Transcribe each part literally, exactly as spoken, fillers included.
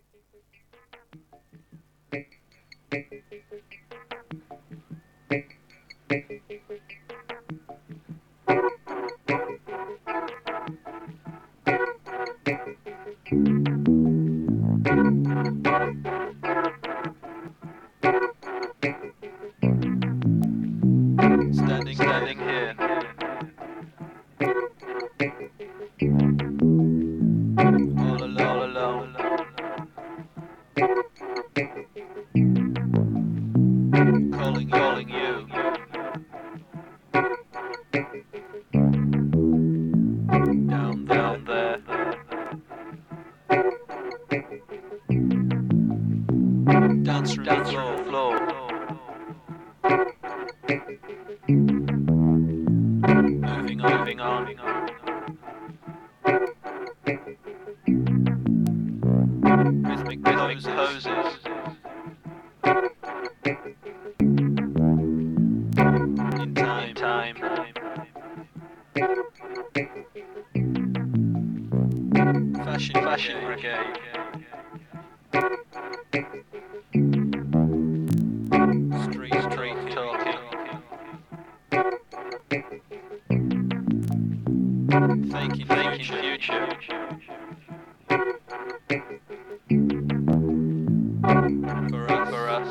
Standing, standing here. All alone, all alone. Calling, calling you. Down, down there. Dance through, dance through the floor. Moving on, moving on. Rhythmic, rhythmic poses. In time, time. Fashion, fashion brigade. Street, street talking. Faking, faking future. For us, for us.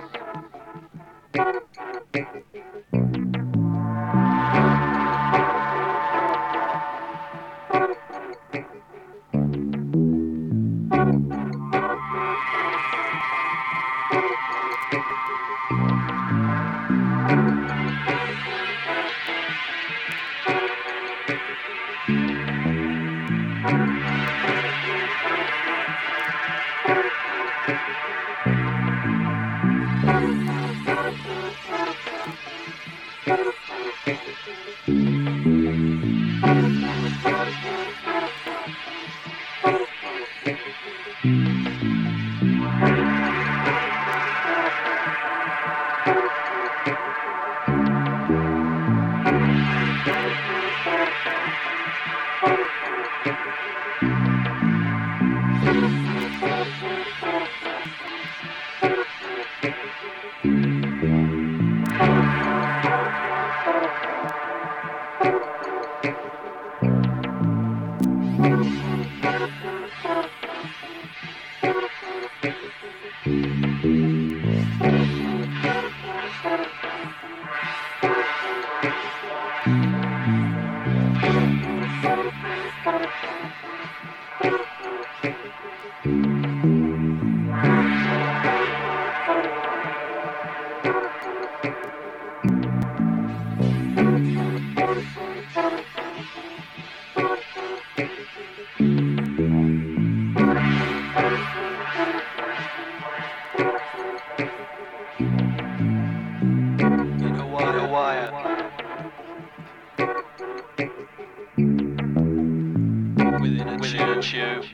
Within a within a tube.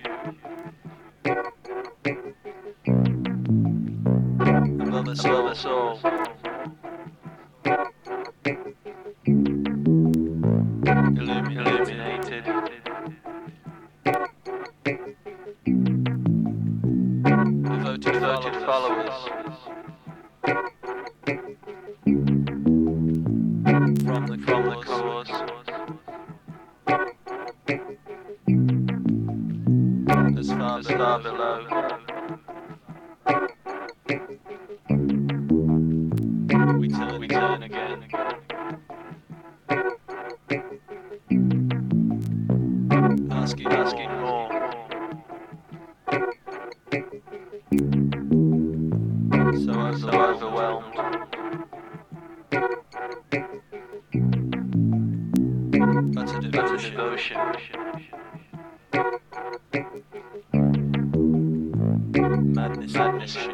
Above us all, us all. Illumi- illuminated. Devoted, devoted followers. From the, from the cause. As far, as far below. We turn, we turn again. Asking, asking more. So, so overwhelmed. That's a devotion. devotion. Madness, madness.